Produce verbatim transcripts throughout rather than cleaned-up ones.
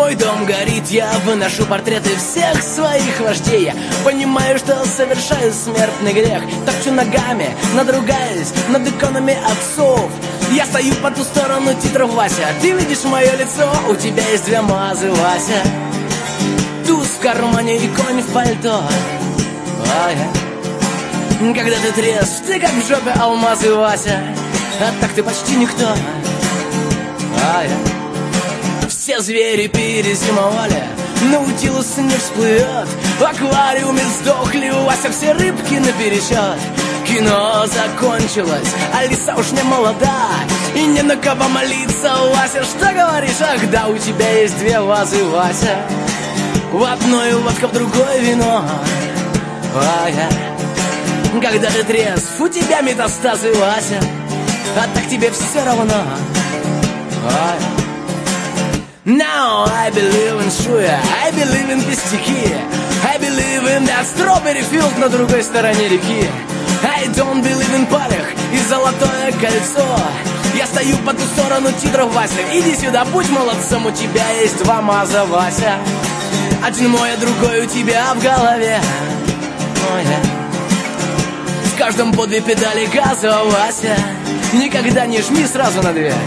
Мой дом горит, я выношу портреты всех своих вождей. Я понимаю, что совершаю смертный грех. Топчу ногами, надругаюсь над иконами отцов. Я стою по ту сторону титров, Вася. Ты видишь мое лицо, у тебя есть две мазы, Вася. Туз в кармане и конь в пальто. А я... Когда ты трезв, ты как в жопе алмазы, Вася. А так ты почти никто. А я... Все звери перезимовали, Наутилус не всплывет, в аквариуме сдохли, Вася, все рыбки наперечет. Кино закончилось, Алиса уж не молода, и не на кого молиться, Вася. Что говоришь? Ах да, у тебя есть две вазы, Вася. В одной водка, в другой вино. А я... Когда ты трезв, у тебя метастазы, Вася. А так тебе все равно. А я... Now I believe in шуя, I believe in пестики, I believe in that strawberry field на другой стороне реки. I don't believe in парях и золотое кольцо. Я стою по ту сторону титров, Вася. Иди сюда, будь молодцем, у тебя есть два маза, Вася. Один мой, а другой у тебя в голове. Oh, yeah. В каждом по две педали газа, Вася. Никогда не жми сразу на две.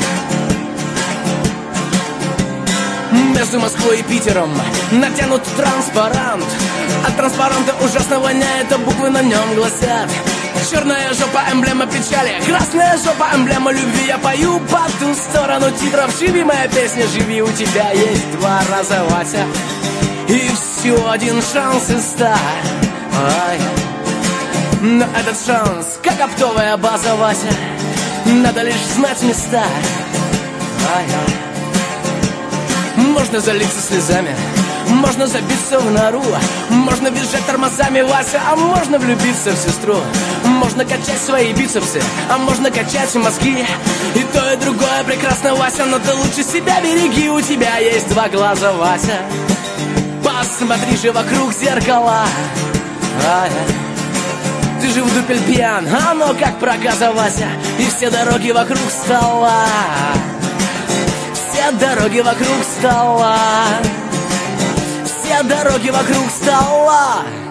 Между Москвой и Питером натянут транспарант. От транспаранта ужасно воняет, а буквы на нем гласят: черная жопа, эмблема печали, красная жопа, эмблема любви. Я пою по ту сторону титров. Живи, моя песня, живи, у тебя есть два раза, Вася. И всего один шанс из ста. Ай. Но этот шанс, как оптовая база, Вася. Надо лишь знать места. Ай. Можно залиться слезами, можно забиться в нору, можно визжать тормозами, Вася, а можно влюбиться в сестру. Можно качать свои бицепсы, а можно качать мозги. И то, и другое прекрасно, Вася, но ты лучше себя береги. У тебя есть два глаза, Вася. Посмотри же вокруг зеркала. А я... Ты же в дупель пьян, а ну как проказа, Вася. И все дороги вокруг стола. Все дороги вокруг стола. Все дороги вокруг стола.